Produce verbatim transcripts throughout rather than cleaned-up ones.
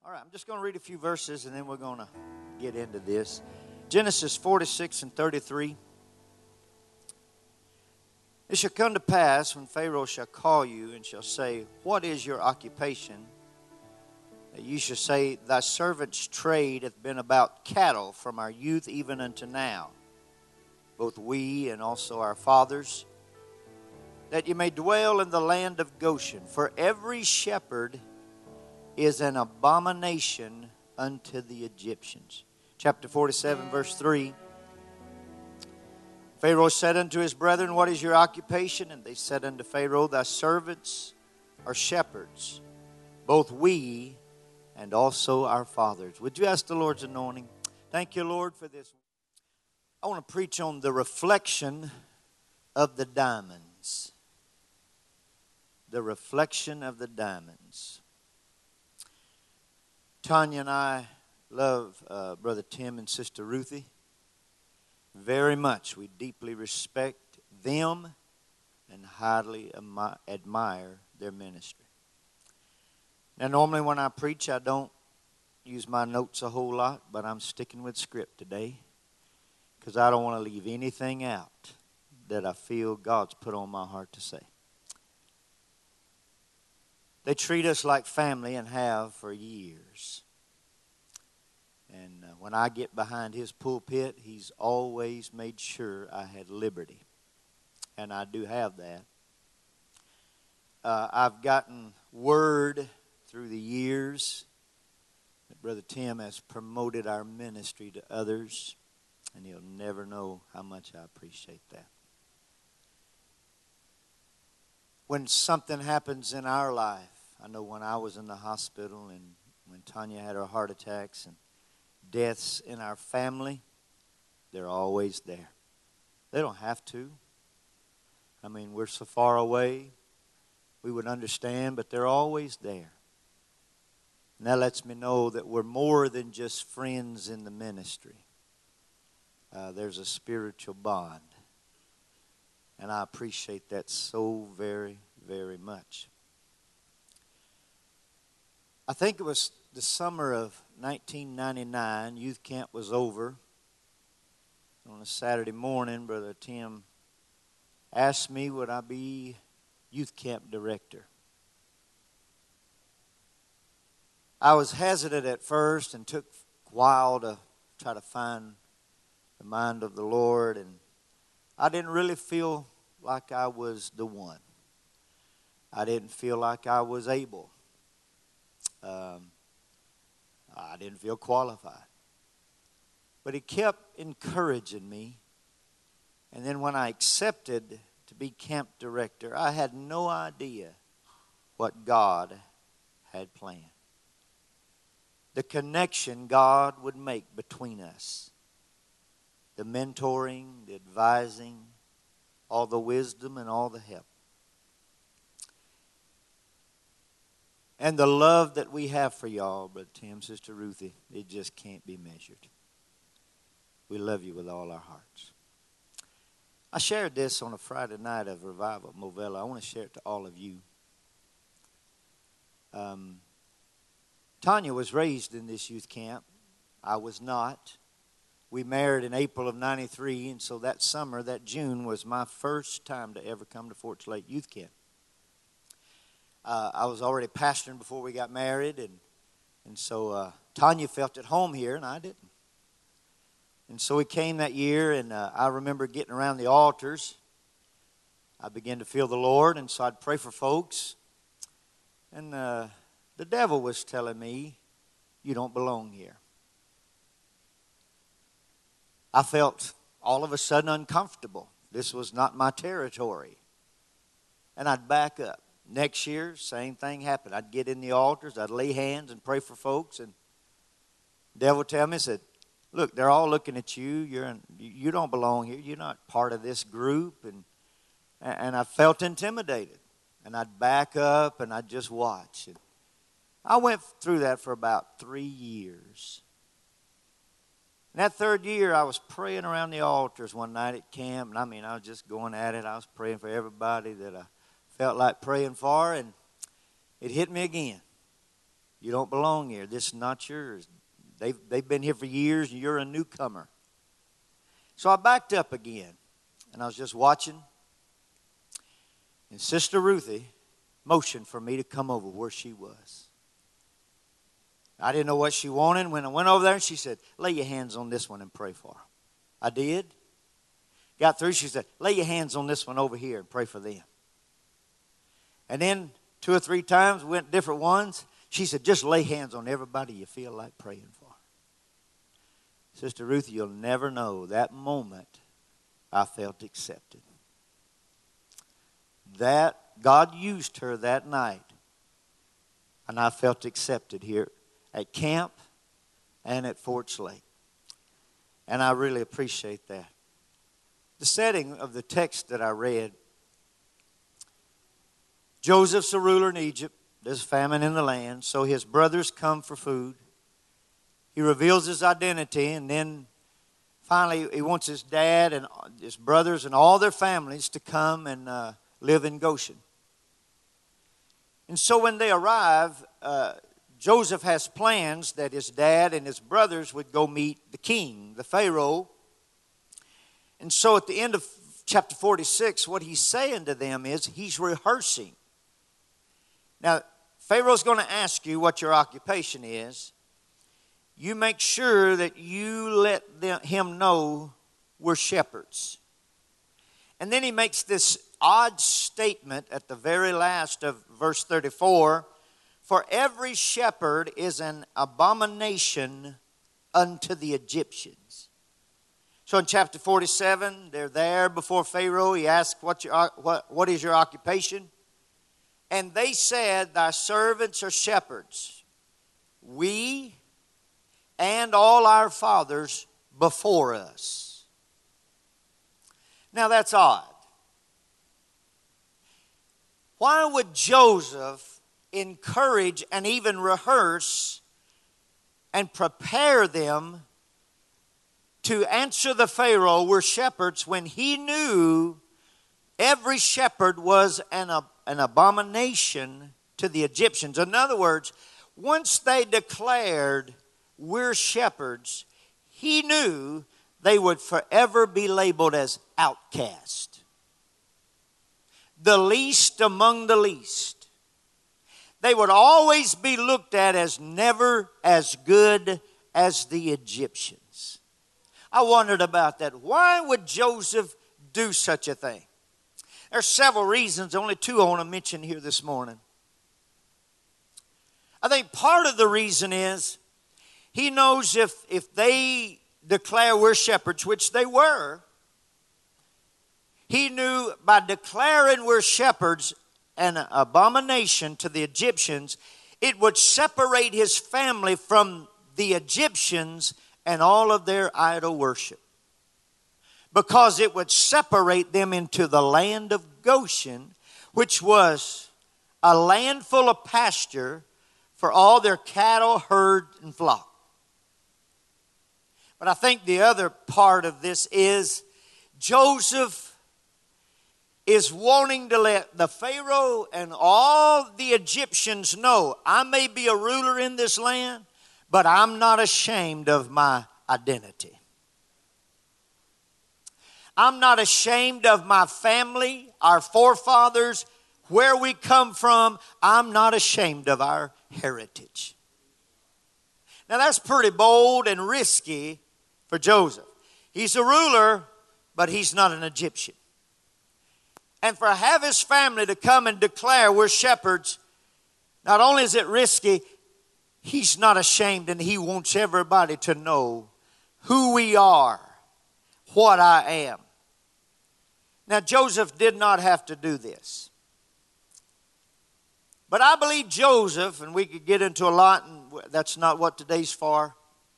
All right, I'm just going to read a few verses and then we're going to get into this. Genesis forty-six and thirty-three. It shall come to pass when Pharaoh shall call you and shall say, what is your occupation? That you shall say, thy servant's trade hath been about cattle from our youth even unto now, both we and also our fathers, that you may dwell in the land of Goshen. For every shepherd is an abomination unto the Egyptians. Chapter forty-seven, verse three. Pharaoh said unto his brethren, what is your occupation? And they said unto Pharaoh, thy servants are shepherds, both we and also our fathers. Would you ask the Lord's anointing? Thank you, Lord, for this. I want to preach on the reflection of the diamonds. The reflection of the diamonds. Tanya and I love uh, Brother Tim and Sister Ruthie very much. We deeply respect them and highly ami- admire their ministry. Now, normally when I preach, I don't use my notes a whole lot, but I'm sticking with script today because I don't want to leave anything out that I feel God's put on my heart to say. They treat us like family and have for years. And uh, when I get behind his pulpit, he's always made sure I had liberty. And I do have that. Uh, I've gotten word through the years that Brother Tim has promoted our ministry to others. And he'll never know how much I appreciate that. When something happens in our life, I know when I was in the hospital and when Tanya had her heart attacks and deaths in our family, they're always there. They don't have to. I mean, we're so far away, we would understand, but they're always there. And that lets me know that we're more than just friends in the ministry. Uh, there's a spiritual bond. And I appreciate that so very, very much. I think it was the summer of nineteen ninety-nine. Youth camp was over. On a Saturday morning, Brother Tim asked me, would I be youth camp director? I was hesitant at first and took a while to try to find the mind of the Lord. And I didn't really feel like I was the one. I didn't feel like I was able. Um, I didn't feel qualified. But he kept encouraging me. And then when I accepted to be camp director, I had no idea what God had planned. The connection God would make between us. The mentoring, the advising, all the wisdom and all the help. And the love that we have for y'all, Brother Tim, Sister Ruthie, it just can't be measured. We love you with all our hearts. I shared this on a Friday night of Revival at Movella. I want to share it to all of you. Um, Tanya was raised in this youth camp. I was not. We married in April of ninety-three, and so that summer, that June, was my first time to ever come to Fort Lake Youth Camp. Uh, I was already pastoring before we got married, and and so uh, Tanya felt at home here, and I didn't. And so we came that year, and uh, I remember getting around the altars. I began to feel the Lord, and so I'd pray for folks. And uh, the devil was telling me, you don't belong here. I felt all of a sudden uncomfortable. This was not my territory. And I'd back up. Next year, same thing happened. I'd get in the altars, I'd lay hands and pray for folks, and the devil would tell me, said, look, they're all looking at you. You're in, you don't belong here. You're not part of this group. And and I felt intimidated. And I'd back up and I'd just watch. And I went through that for about three years. And that third year, I was praying around the altars one night at camp. And I mean, I was just going at it. I was praying for everybody that I felt like praying for, and it hit me again. You don't belong here. This is not yours. They've, they've been here for years, and you're a newcomer. So I backed up again, and I was just watching. And Sister Ruthie motioned for me to come over where she was. I didn't know what she wanted. When I went over there, she said, lay your hands on this one and pray for her. I did. Got through, she said, lay your hands on this one over here and pray for them. And then two or three times, went different ones. She said, just lay hands on everybody you feel like praying for. Sister Ruth, you'll never know that moment I felt accepted. That, God used her that night, and I felt accepted here at camp and at Forts Lake. And I really appreciate that. The setting of the text that I read, Joseph's a ruler in Egypt. There's famine in the land, so his brothers come for food. He reveals his identity, and then finally he wants his dad and his brothers and all their families to come and uh, live in Goshen. And so when they arrive, uh, Joseph has plans that his dad and his brothers would go meet the king, the Pharaoh. And so at the end of chapter forty-six, what he's saying to them is he's rehearsing. Now, Pharaoh's going to ask you what your occupation is. You make sure that you let them, him know we're shepherds. And then he makes this odd statement at the very last of verse thirty-four. For every shepherd is an abomination unto the Egyptians. So in chapter forty-seven, they're there before Pharaoh. He asks, what, your, what, what is your occupation? And they said, thy servants are shepherds, we and all our fathers before us. Now that's odd. Why would Joseph encourage and even rehearse and prepare them to answer the Pharaoh, we're shepherds, when he knew every shepherd was an, an abomination to the Egyptians? In other words, once they declared we're shepherds, he knew they would forever be labeled as outcast. The least among the least. They would always be looked at as never as good as the Egyptians. I wondered about that. Why would Joseph do such a thing? There's several reasons, only two I want to mention here this morning. I think part of the reason is he knows if, if they declare we're shepherds, which they were, he knew by declaring we're shepherds an abomination to the Egyptians, it would separate his family from the Egyptians and all of their idol worship. Because it would separate them into the land of Goshen, which was a land full of pasture for all their cattle, herd, and flock. But I think the other part of this is Joseph is wanting to let the Pharaoh and all the Egyptians know, I may be a ruler in this land, but I'm not ashamed of my identity. I'm not ashamed of my family, our forefathers, where we come from. I'm not ashamed of our heritage. Now that's pretty bold and risky for Joseph. He's a ruler, but he's not an Egyptian. And for have his family to come and declare we're shepherds, not only is it risky, he's not ashamed, and he wants everybody to know who we are, what I am. Now, Joseph did not have to do this. But I believe Joseph, and we could get into a lot, and that's not what today's for.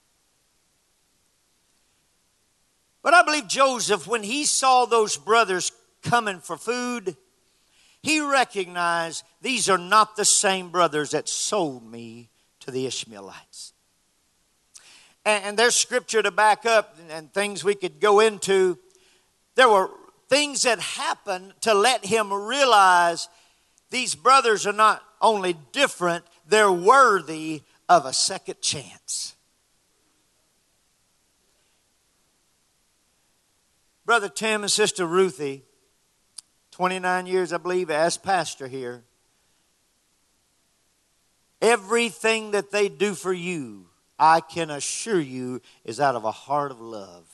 But I believe Joseph, when he saw those brothers coming for food, he recognized these are not the same brothers that sold me to the Ishmaelites. And, and there's scripture to back up and, and things we could go into. There were things that happened to let him realize these brothers are not only different, they're worthy of a second chance. Brother Tim and Sister Ruthie, twenty-nine years, I believe, as pastor here. Everything that they do for you, I can assure you, is out of a heart of love.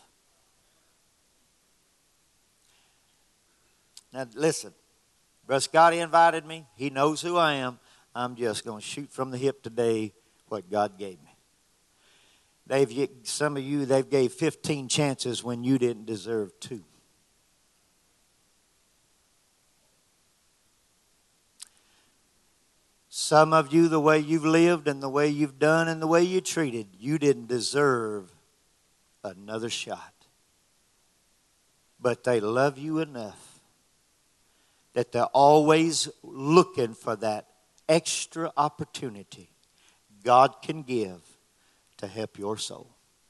Now listen, Brother Scotty invited me. He knows who I am. I'm just going to shoot from the hip today what God gave me. They've, some of you, they've gave fifteen chances when you didn't deserve two. Some of you, the way you've lived and the way you've done and the way you treated, you didn't deserve another shot. But they love you enough that they're always looking for that extra opportunity God can give to help your soul.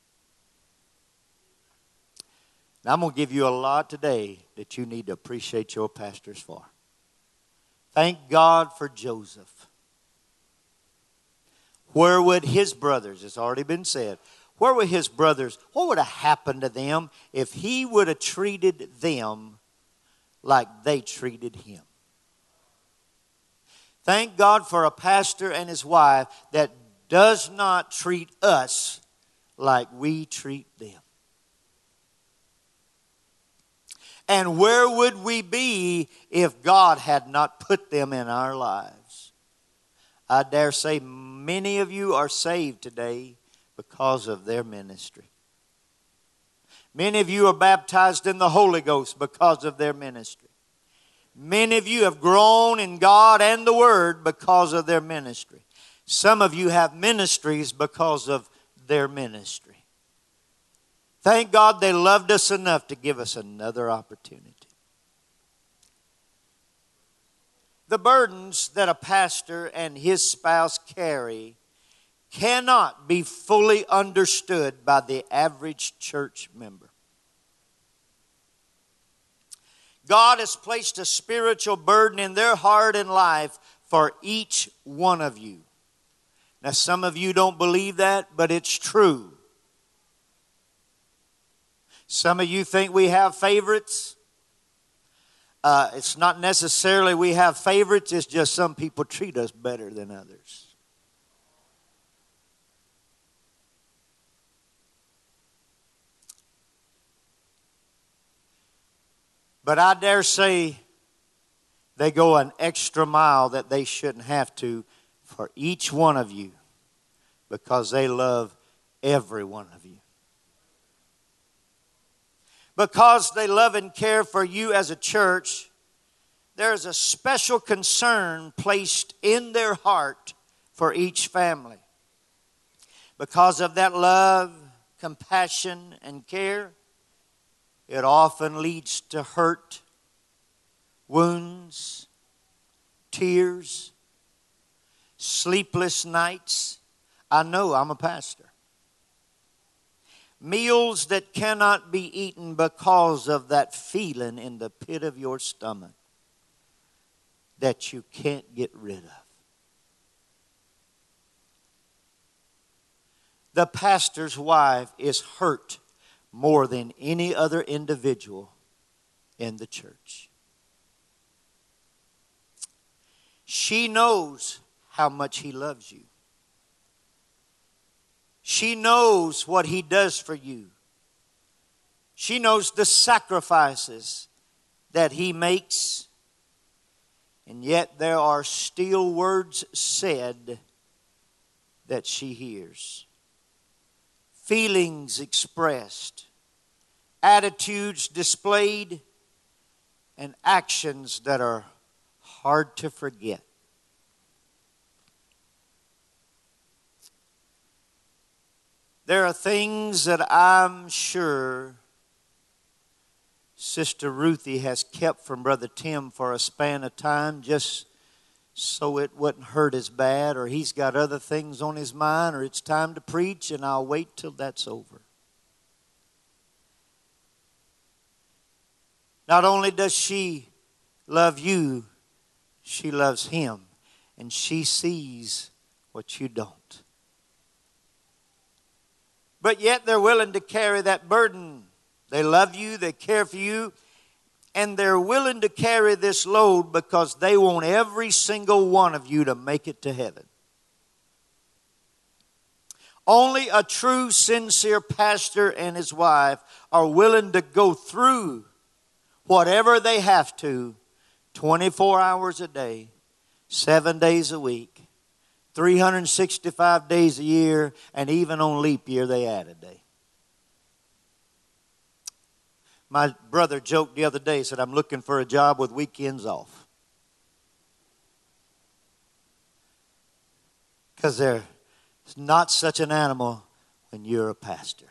Now, I'm going to give you a lot today that you need to appreciate your pastors for. Thank God for Joseph. Where would his brothers, it's already been said, where would his brothers, what would have happened to them if he would have treated them like they treated him? Thank God for a pastor and his wife that does not treat us like we treat them. And where would we be if God had not put them in our lives? I dare say many of you are saved today because of their ministry. Many of you are baptized in the Holy Ghost because of their ministry. Many of you have grown in God and the Word because of their ministry. Some of you have ministries because of their ministry. Thank God they loved us enough to give us another opportunity. The burdens that a pastor and his spouse carry cannot be fully understood by the average church member. God has placed a spiritual burden in their heart and life for each one of you. Now, some of you don't believe that, but it's true. Some of you think we have favorites. Uh, it's not necessarily we have favorites. It's just some people treat us better than others. But I dare say they go an extra mile that they shouldn't have to for each one of you because they love every one of you. Because they love and care for you as a church, there is a special concern placed in their heart for each family. Because of that love, compassion, and care, it often leads to hurt, wounds, tears, sleepless nights. I know, I'm a pastor. Meals that cannot be eaten because of that feeling in the pit of your stomach that you can't get rid of. The pastor's wife is hurt more than any other individual in the church. She knows how much he loves you. She knows what he does for you. She knows the sacrifices that he makes. And yet there are still words said that she hears. Feelings expressed. Attitudes displayed. And actions that are hard to forget. There are things that I'm sure Sister Ruthie has kept from Brother Tim for a span of time just so it wouldn't hurt as bad, or he's got other things on his mind, or it's time to preach and I'll wait till that's over. Not only does she love you, she loves him, and she sees what you don't. But yet they're willing to carry that burden. They love you, they care for you, and they're willing to carry this load because they want every single one of you to make it to heaven. Only a true, sincere pastor and his wife are willing to go through whatever they have to, twenty-four hours a day, seven days a week, three hundred sixty-five days a year, and even on leap year they add a day. My brother joked the other day, said, I'm looking for a job with weekends off. Because there's not such an animal when you're a pastor.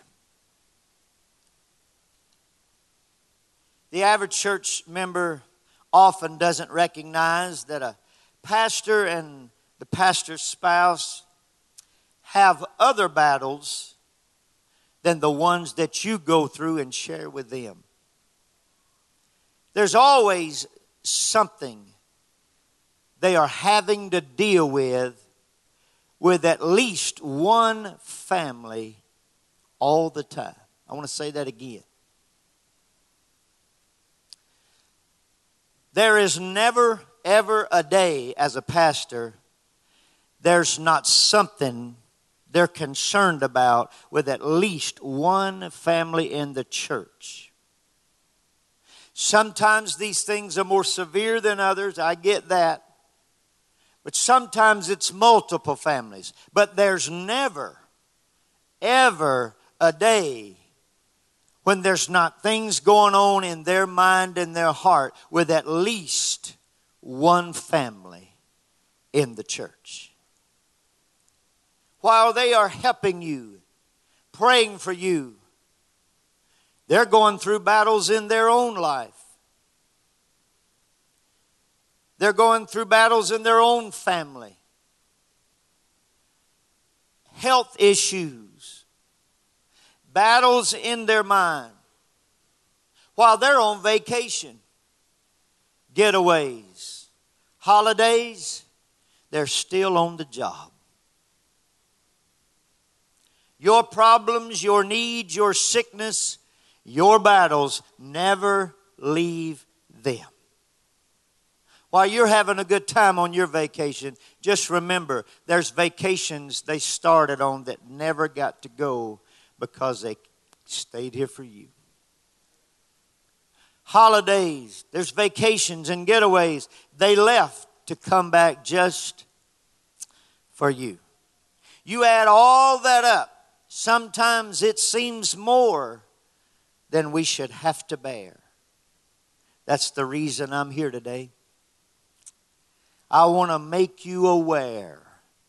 The average church member often doesn't recognize that a pastor and the pastor's spouse have other battles than the ones that you go through and share with them. There's always something they are having to deal with with at least one family all the time. I want to say that again. There is never, ever a day as a pastor there's not something they're concerned about with at least one family in the church. Sometimes these things are more severe than others. I get that. But sometimes it's multiple families. But there's never, ever a day when there's not things going on in their mind and their heart with at least one family in the church. While they are helping you, praying for you, they're going through battles in their own life. They're going through battles in their own family. Health issues. Battles in their mind. While they're on vacation. Getaways. Holidays. They're still on the job. Your problems, your needs, your sickness, your battles never leave them. While you're having a good time on your vacation, just remember there's vacations they started on that never got to go because they stayed here for you. Holidays, there's vacations and getaways they left to come back just for you. You add all that up, sometimes it seems more than we should have to bear. That's the reason I'm here today. I want to make you aware.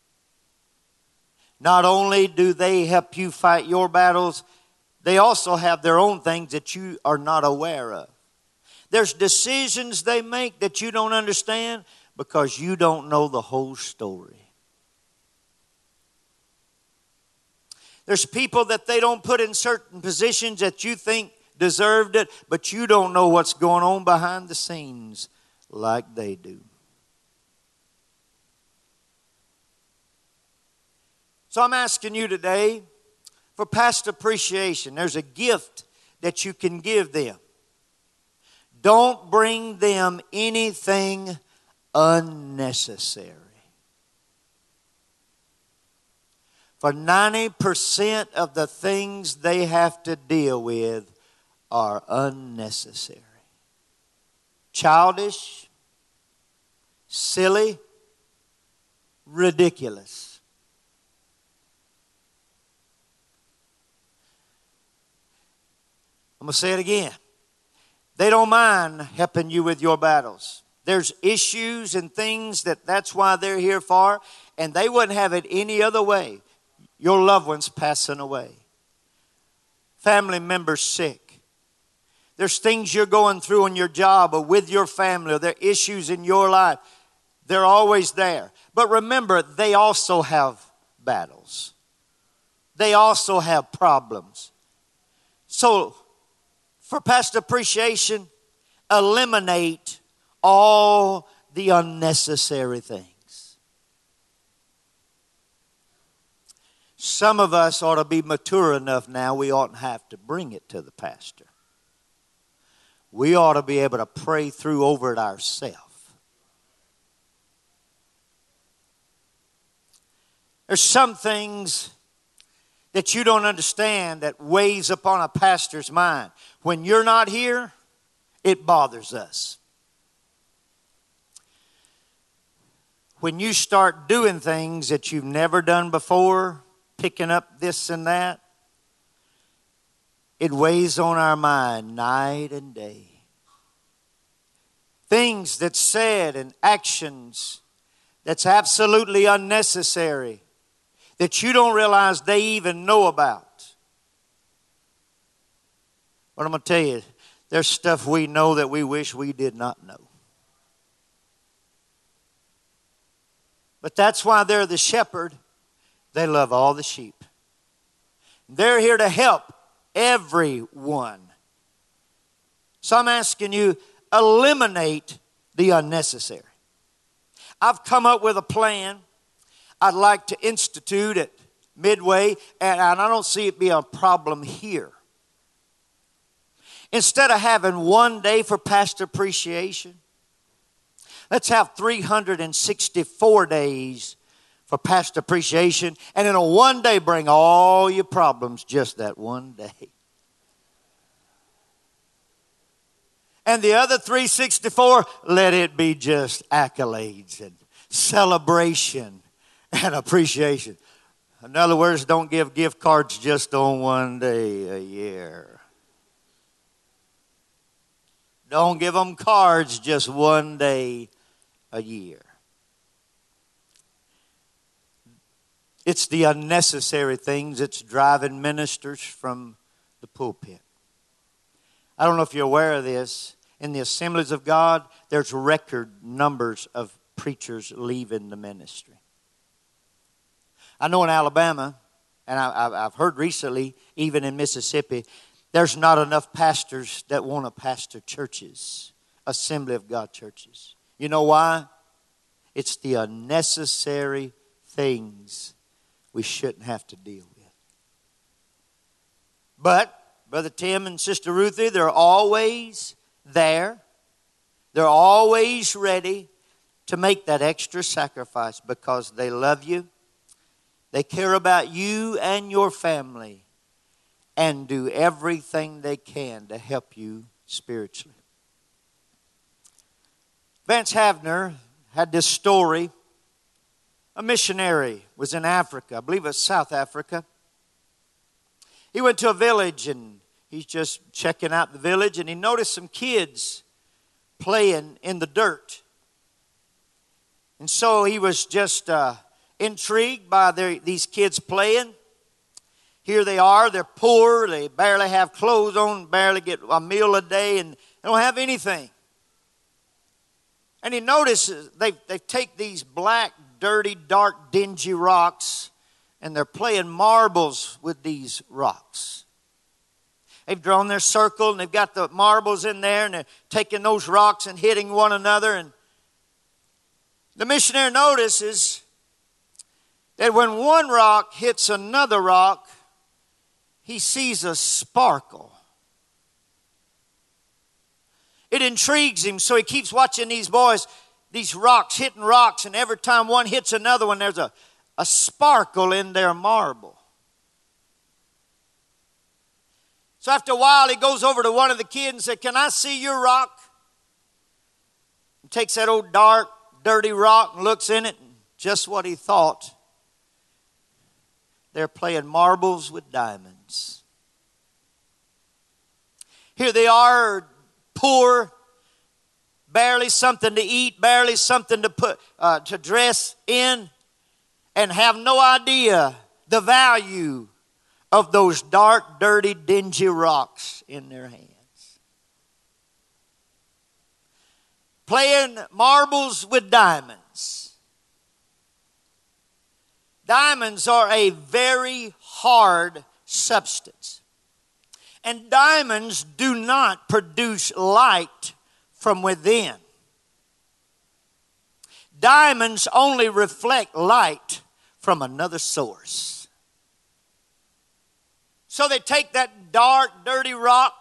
Not only do they help you fight your battles, they also have their own things that you are not aware of. There's decisions they make that you don't understand because you don't know the whole story. There's people that they don't put in certain positions that you think deserved it, but you don't know what's going on behind the scenes like they do. So I'm asking you today for past appreciation. There's a gift that you can give them. Don't bring them anything unnecessary. For ninety percent of the things they have to deal with are unnecessary. Childish, silly, ridiculous. I'm going to say it again. They don't mind helping you with your battles. There's issues and things that that's why they're here for, and they wouldn't have it any other way. Your loved one's passing away. Family members sick. There's things you're going through in your job or with your family, or there are issues in your life. They're always there. But remember, they also have battles. They also have problems. So, for past appreciation, eliminate all the unnecessary things. Some of us ought to be mature enough now, we oughtn't have to bring it to the pastor. We ought to be able to pray through over it ourselves. There's some things that you don't understand that weighs upon a pastor's mind. When you're not here, it bothers us. When you start doing things that you've never done before, picking up this and that, it weighs on our mind night and day. Things that's said and actions that's absolutely unnecessary that you don't realize they even know about. But I'm going to tell you, there's stuff we know that we wish we did not know. But that's why they're the shepherd. They love all the sheep. They're here to help everyone. So I'm asking you, eliminate the unnecessary. I've come up with a plan I'd like to institute at Midway, and I don't see it being a problem here. Instead of having one day for pastor appreciation, let's have three hundred sixty-four days for pastor appreciation, and in a one day bring all your problems just that one day. And the other three hundred sixty-four, let it be just accolades and celebration and appreciation. In other words, don't give gift cards just on one day a year. Don't give them cards just one day a year. It's the unnecessary things that's driving ministers from the pulpit. I don't know if you're aware of this. In the Assemblies of God, there's record numbers of preachers leaving the ministry. I know in Alabama, and I, I've heard recently, even in Mississippi, there's not enough pastors that want to pastor churches, Assembly of God churches. You know why? It's the unnecessary things we shouldn't have to deal with. But Brother Tim and Sister Ruthie, they're always there. They're always ready to make that extra sacrifice because they love you. They care about you and your family and do everything they can to help you spiritually. Vance Havner had this story. A missionary was in Africa, I believe it was South Africa. He went to a village and he's just checking out the village, and he noticed some kids playing in the dirt. And so he was just uh, intrigued by their, these kids playing. Here they are, they're poor, they barely have clothes on, barely get a meal a day, and they don't have anything. And he notices they, they take these black, dirty, dark, dingy rocks, and they're playing marbles with these rocks. They've drawn their circle, and they've got the marbles in there, and they're taking those rocks and hitting one another. And the missionary notices that when one rock hits another rock, he sees a sparkle. It intrigues him, so he keeps watching these boys, these rocks hitting rocks, and every time one hits another one, there's a, a sparkle in their marble. So after a while, he goes over to one of the kids and says, "Can I see your rock?" He takes that old dark, dirty rock and looks in it, and just what he thought. They're playing marbles with diamonds. Here they are, poor, barely something to eat, barely something to put uh, to dress in, and have no idea the value of those dark, dirty, dingy rocks in their hands. Playing marbles with diamonds. Diamonds are a very hard substance. And diamonds do not produce light from within. Diamonds only reflect light from another source. So they take that dark, dirty rock,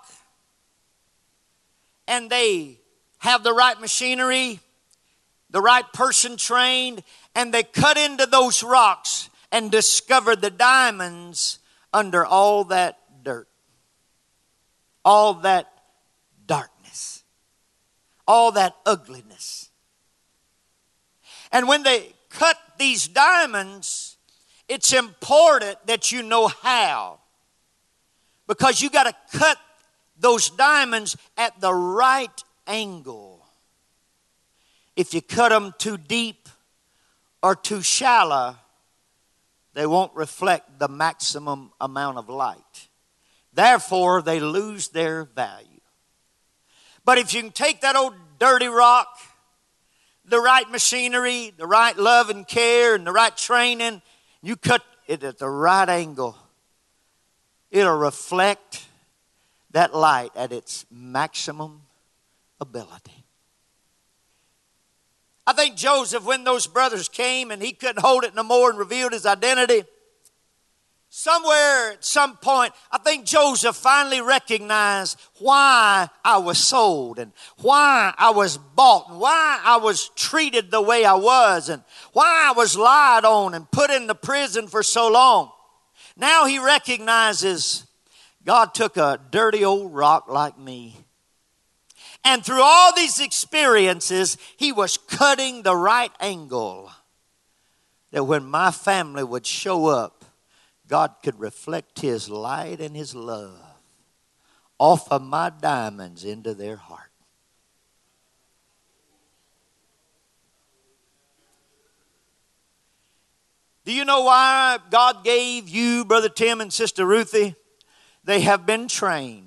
and they have the right machinery, the right person trained, and they cut into those rocks and discover the diamonds under all that dirt, all that darkness, all that ugliness. And when they cut these diamonds, it's important that you know how, because you got to cut those diamonds at the right angle. If you cut them too deep or too shallow, they won't reflect the maximum amount of light. Therefore, they lose their value. But if you can take that old dirty rock, the right machinery, the right love and care, and the right training, you cut it at the right angle, it'll reflect that light at its maximum ability. I think Joseph, when those brothers came and he couldn't hold it no more and revealed his identity, somewhere at some point, I think Joseph finally recognized why I was sold and why I was bought and why I was treated the way I was and why I was lied on and put in the prison for so long. Now he recognizes God took a dirty old rock like me, and through all these experiences, he was cutting the right angle that when my family would show up, God could reflect his light and his love off of my diamonds into their heart. Do you know why God gave you, Brother Tim and Sister Ruthie? They have been trained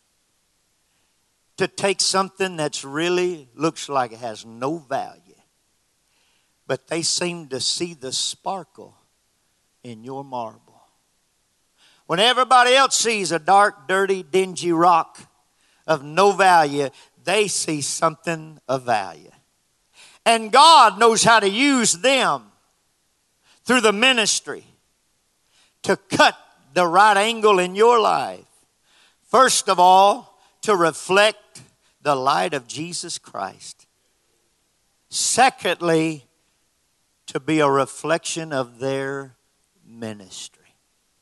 to take something that's really looks like it has no value, but they seem to see the sparkle in your marble. When everybody else sees a dark, dirty, dingy rock of no value, they see something of value. And God knows how to use them through the ministry to cut the right angle in your life. First of all, to reflect the light of Jesus Christ. Secondly, to be a reflection of their ministry.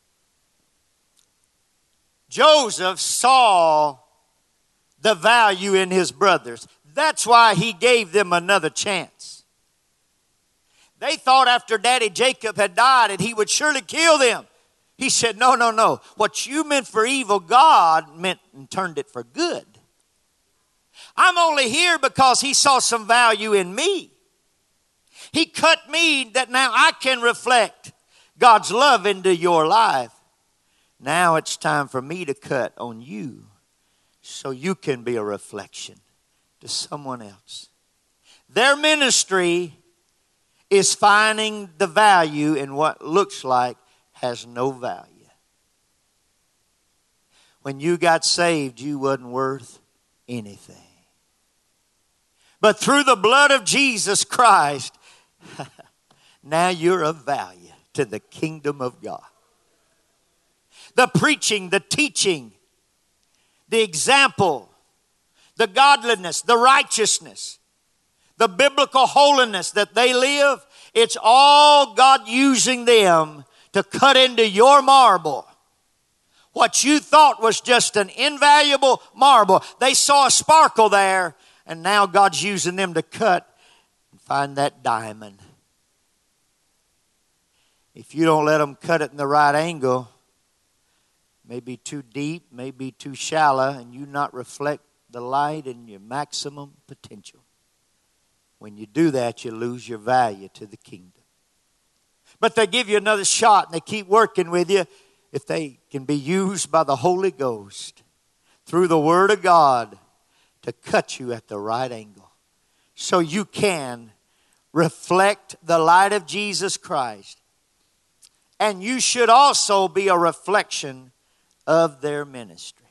Joseph saw the value in his brothers. That's why he gave them another chance. They thought after Daddy Jacob had died that he would surely kill them. He said, no, no, no. What you meant for evil, God meant and turned it for good. I'm only here because he saw some value in me. He cut me that now I can reflect God's love into your life. Now it's time for me to cut on you so you can be a reflection to someone else. Their ministry is finding the value in what looks like has no value. When you got saved, you wasn't worth anything. But through the blood of Jesus Christ, now you're of value to the kingdom of God. The preaching, the teaching, the example, the godliness, the righteousness, the biblical holiness that they live, it's all God using them to cut into your marble. What you thought was just an invaluable marble, they saw a sparkle there, and now God's using them to cut and find that diamond. If you don't let them cut it in the right angle, maybe too deep, maybe too shallow, and you not reflect the light and your maximum potential. When you do that, you lose your value to the kingdom. But they give you another shot and they keep working with you if they can be used by the Holy Ghost through the Word of God to cut you at the right angle so you can reflect the light of Jesus Christ. And you should also be a reflection of their ministry.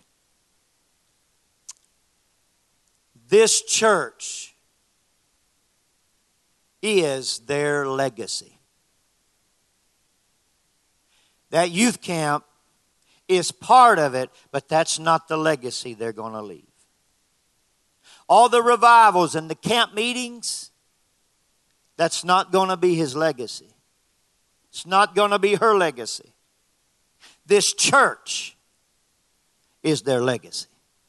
This church is their legacy. That youth camp is part of it, but that's not the legacy they're going to leave. All the revivals and the camp meetings, that's not going to be his legacy. It's not going to be her legacy. This church is their legacy.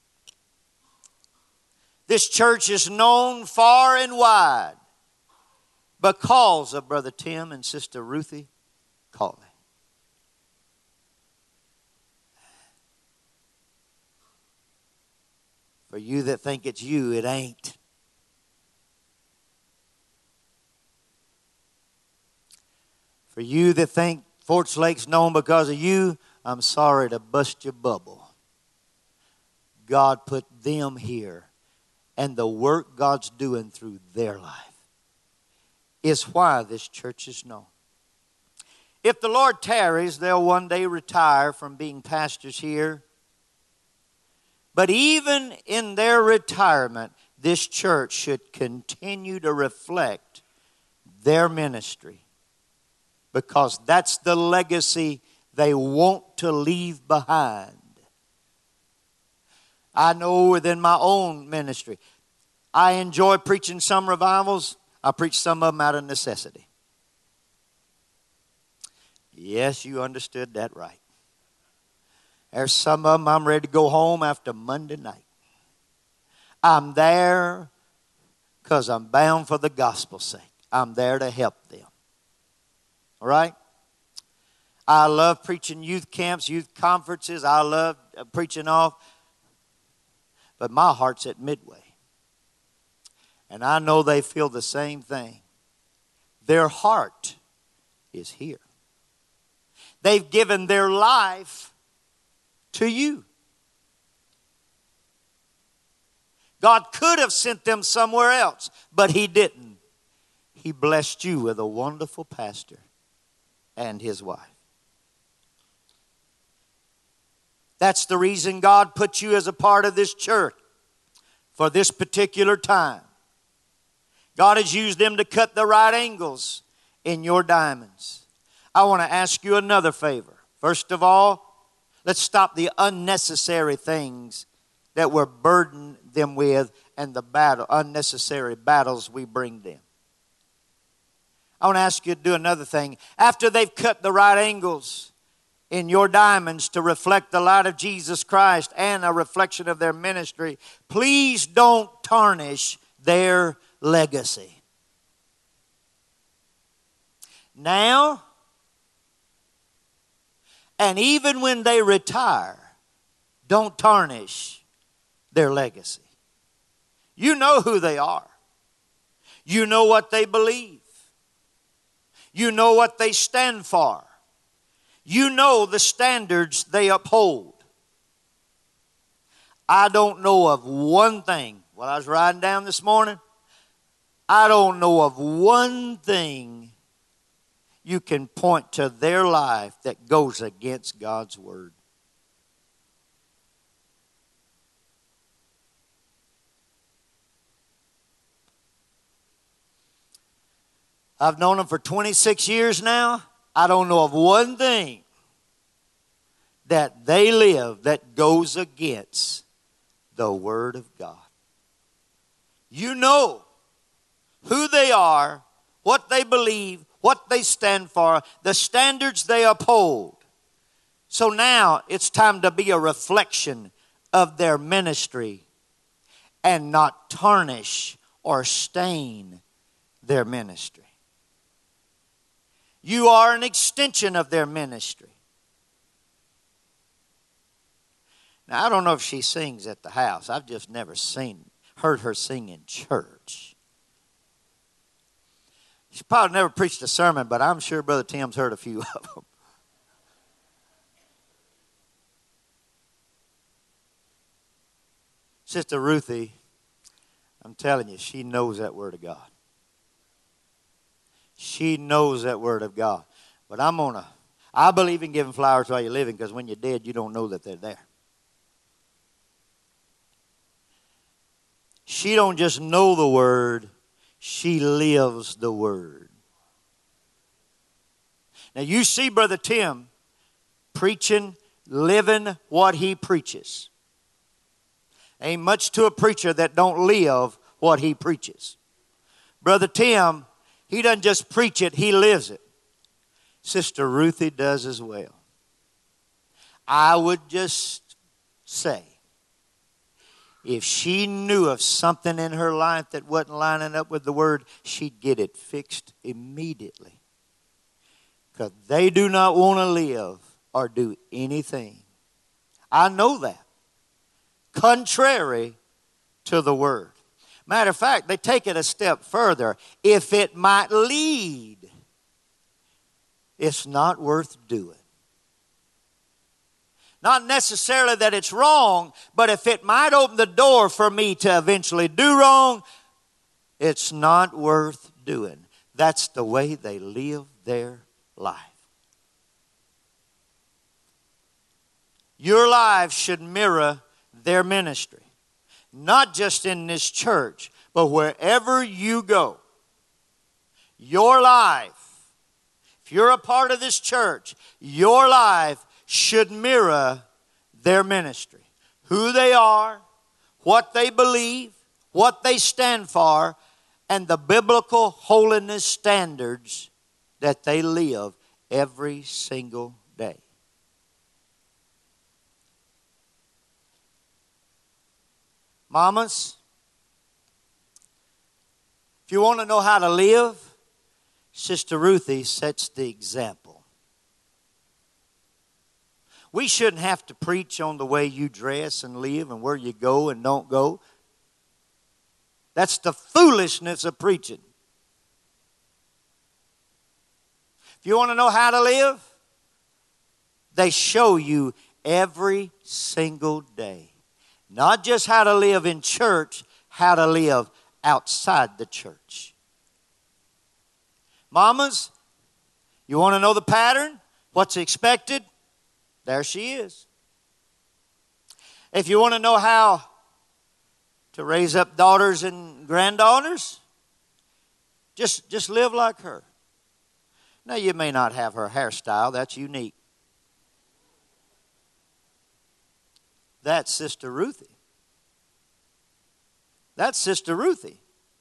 This church is known far and wide because of Brother Tim and Sister Ruthie Cawley. For you that think it's you, it ain't. For you that think Fort Lake's known because of you, I'm sorry to bust your bubble. God put them here, and the work God's doing through their life is why this church is known. If the Lord tarries, they'll one day retire from being pastors here. But even in their retirement, this church should continue to reflect their ministry, because that's the legacy they want to leave behind. I know within my own ministry, I enjoy preaching some revivals. I preach some of them out of necessity. Yes, you understood that right. There's some of them I'm ready to go home after Monday night. I'm there because I'm bound for the gospel's sake. I'm there to help them. All right? I love preaching youth camps, youth conferences. I love preaching off. But my heart's at Midway. And I know they feel the same thing. Their heart is here. They've given their life to you. God could have sent them somewhere else, but He didn't. He blessed you with a wonderful pastor and his wife. That's the reason God put you as a part of this church for this particular time. God has used them to cut the right angles in your diamonds. I want to ask you another favor. First of all, let's stop the unnecessary things that we're burdening them with and the battle, unnecessary battles we bring them. I want to ask you to do another thing. After they've cut the right angles in your diamonds to reflect the light of Jesus Christ and a reflection of their ministry, please don't tarnish their legacy. Now, and even when they retire, don't tarnish their legacy. You know who they are. You know what they believe. You know what they stand for. You know the standards they uphold. I don't know of one thing. While I was riding down this morning, I don't know of one thing you can point to their life that goes against God's word. I've known them for twenty-six years now. I don't know of one thing that they live that goes against the Word of God. You know who they are, what they believe, what they stand for, the standards they uphold. So now it's time to be a reflection of their ministry and not tarnish or stain their ministry. You are an extension of their ministry. Now, I don't know if she sings at the house. I've just never seen, heard her sing in church. She probably never preached a sermon, but I'm sure Brother Tim's heard a few of them. Sister Ruthie, I'm telling you, she knows that Word of God. She knows that Word of God. But I'm going to, I believe in giving flowers while you're living, because when you're dead, you don't know that they're there. She don't just know the Word, she lives the Word. Now you see Brother Tim preaching living what he preaches. Ain't much to a preacher that don't live what he preaches. Brother Tim, he doesn't just preach it, he lives it. Sister Ruthie does as well. I would just say, if she knew of something in her life that wasn't lining up with the Word, she'd get it fixed immediately. Because they do not want to live or do anything, I know that, contrary to the Word. Matter of fact, they take it a step further. If it might lead, it's not worth doing. Not necessarily that it's wrong, but if it might open the door for me to eventually do wrong, it's not worth doing. That's the way they live their life. Your life should mirror their ministry. Not just in this church, but wherever you go. Your life, if you're a part of this church, your life should mirror their ministry. Who they are, what they believe, what they stand for, and the biblical holiness standards that they live every single day. Mamas, if you want to know how to live, Sister Ruthie sets the example. We shouldn't have to preach on the way you dress and live and where you go and don't go. That's the foolishness of preaching. If you want to know how to live, they show you every single day. Not just how to live in church, how to live outside the church. Mamas, you want to know the pattern? What's expected? There she is. If you want to know how to raise up daughters and granddaughters, just, just live like her. Now, you may not have her hairstyle. That's unique. That's Sister Ruthie. That's Sister Ruthie.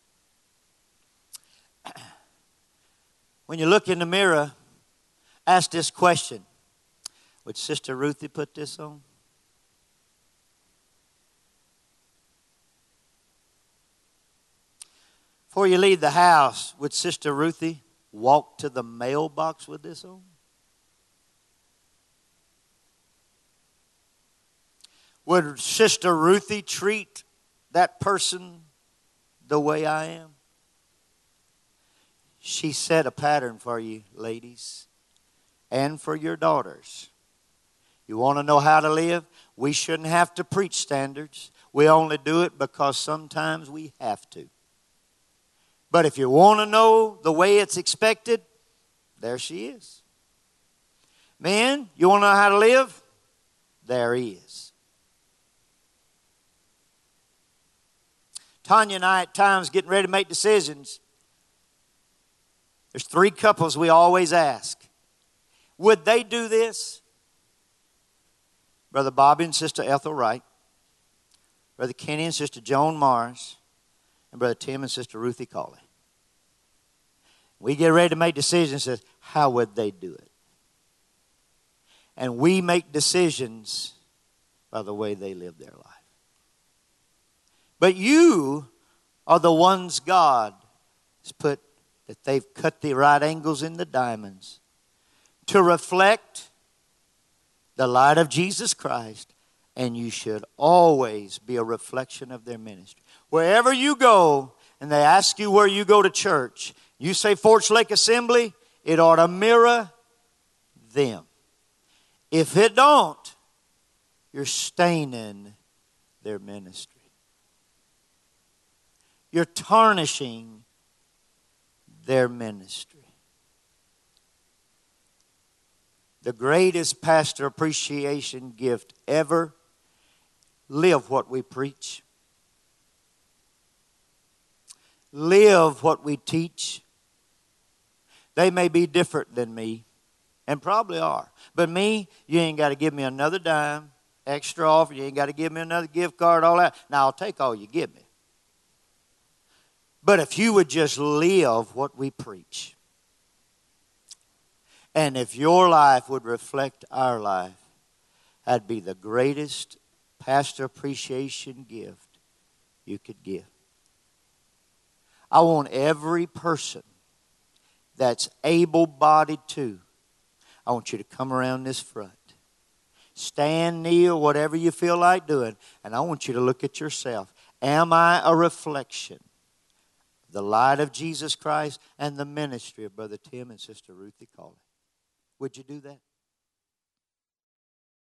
When you look in the mirror, ask this question. Would Sister Ruthie put this on? Before you leave the house, would Sister Ruthie walk to the mailbox with this on? Would Sister Ruthie treat that person the way I am? She set a pattern for you, ladies, and for your daughters. You want to know how to live? We shouldn't have to preach standards. We only do it because sometimes we have to. But if you want to know the way it's expected, there she is. Men, you want to know how to live? There he is. Tanya and I at times getting ready to make decisions. There's three couples we always ask. Would they do this? Brother Bobby and Sister Ethel Wright, Brother Kenny and Sister Joan Mars, and Brother Tim and Sister Ruthie Cawley. We get ready to make decisions. Says, how would they do it? And we make decisions by the way they live their life. But you are the ones God has put, that they've cut the right angles in the diamonds to reflect the light of Jesus Christ, and you should always be a reflection of their ministry. Wherever you go, and they ask you where you go to church, you say Forge Lake Assembly, it ought to mirror them. If it don't, you're staining their ministry. You're tarnishing their ministry. The greatest pastor appreciation gift ever. Live what we preach. Live what we teach. They may be different than me, And probably are. But me, you ain't got to give me another dime, extra offer. You ain't got to give me another gift card, all that. Now, I'll take all you give me. But if you would just live what we preach, and if your life would reflect our life, that'd be the greatest pastor appreciation gift you could give. I want every person that's able-bodied too, I want you to come around this front. Stand, kneel, whatever you feel like doing, and I want you to look at yourself. Am I a reflection of the light of Jesus Christ and the ministry of Brother Tim and Sister Ruthie Cawley? Would you do that?